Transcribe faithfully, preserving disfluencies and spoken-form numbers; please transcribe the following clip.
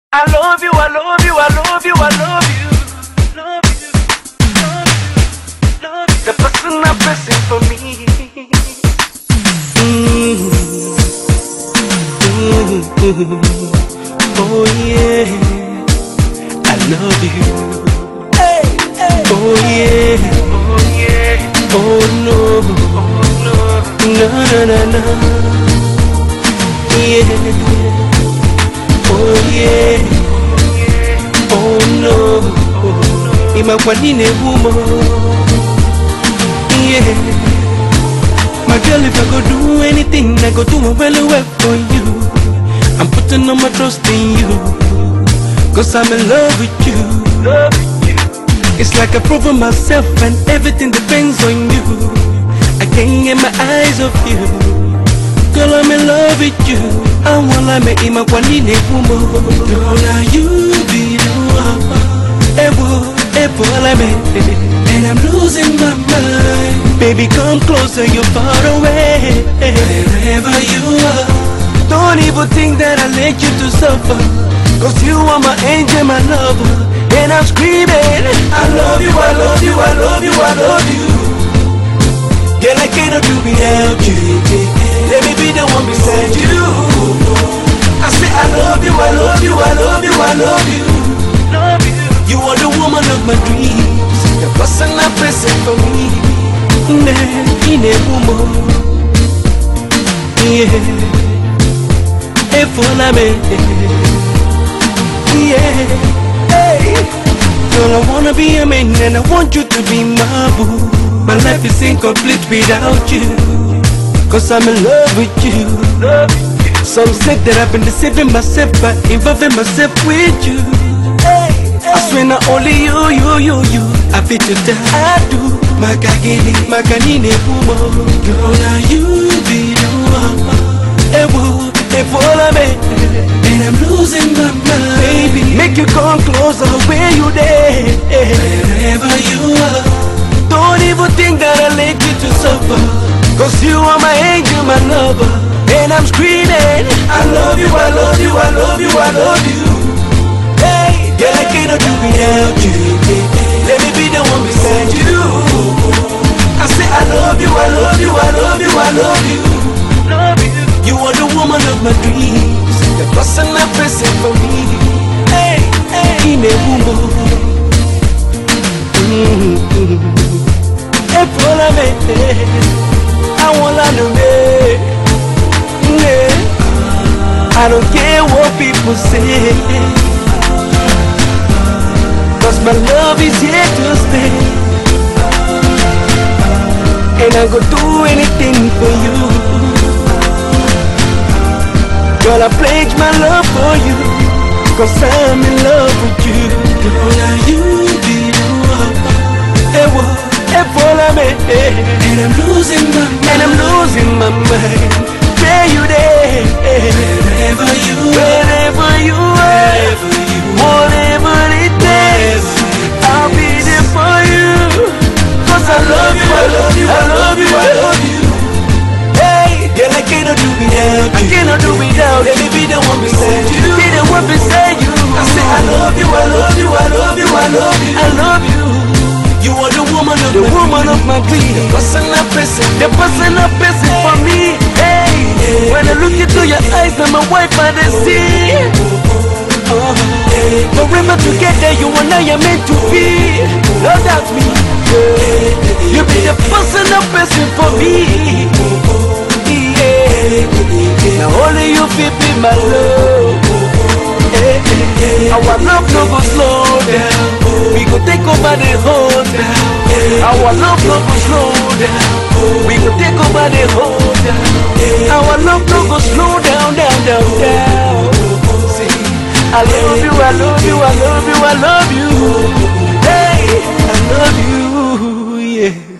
I love you, I love you, I love you, I love you. Love you, love you, love you. The person I'm pressing for me. Mm-hmm. Mm-hmm. Oh yeah, I love you. Hey, hey. Oh yeah, oh yeah. Oh no, oh no, no, no, no, no. Yeah. Oh yeah, oh no, Imagwanine woman. Yeah, my girl, if I go do anything, I go do a well work for you. I'm putting all my trust in you, cause I'm in love with you. Love with you. It's like I prove myself and everything depends on you. I can't get my eyes off you. Girl, I'm in love with you. I wanna make him a Imagwanine woman. Girl, now you be the one. Ewo, ewo, and I'm losing my mind. Baby, come closer, you're far away. Wherever you are, don't even think that I let you to suffer, cause you are my angel, my lover. And I'm screaming, I love you, I love you, I love you, I love you. Girl, I cannot do without you. Let me be the one beside you. I say I love you, I love you, I love you, I love you. Love you. You are the woman of my dreams, the person I'm pressing for me. In a woman, yeah. If all I'm yeah. Hey, girl, I wanna be a man and I want you to be my boo. My life is incomplete without you, cause I'm in love with you. Love you. Some say that I've been deceiving myself by involving myself with you. Hey, hey. I swear not only you, you, you, you I fit to die, I do. Magagini, Maganine woman. Girl, now you be the one. Ewo, ewo, and I'm losing my mind. Baby, make you come closer where you there. Wherever you are, don't even think that I let you to suffer, cause you are my angel, my lover. And I'm screaming, I love you, I love you, I love you, I love you. Hey, girl, I cannot do without you. Let me be the one beside you. I say I love you, I love you, I love you, I love you. Love you. You are the woman of my dreams, the person I'm pressing for me. Hey, hey, in a woman. Mm-hmm. I wanna know me. I don't care what people say, cause my love is here to stay. And I go do anything for you. Girl, I pledge my love for you, cause I'm in love with you. Girl, now you be the one. Ewo, ewo, and I'm losing my mind. And I'm losing my mind. Where you there? Wherever you wherever you are, whatever it takes, I'll be there for you. Cause I love you, I love you, I love you, I love you. Hey, girl, I cannot do without you. I cannot do without. Let me be the one beside you. Be the one beside you. I say I love you, I love you, I love you, I love you, I love you. You are the woman of the my woman dream. Of my dream. The person I'm pressing, the person I'm pressing for me. Hey, yeah. When I look into your eyes, I'm a wife by the sea. Uh, forever together, you and I are meant to be. No doubt me. Yeah. You be the person I'm pressing for me. Yeah. Now only you feel be my love. Hey, our love no go slow down. We go take over the whole town. Our love no go slow down. We go take over the whole town. Our love no go slow down, down, down, down. See, I love you, I love you, I love you, I love you. Hey, I love you, yeah.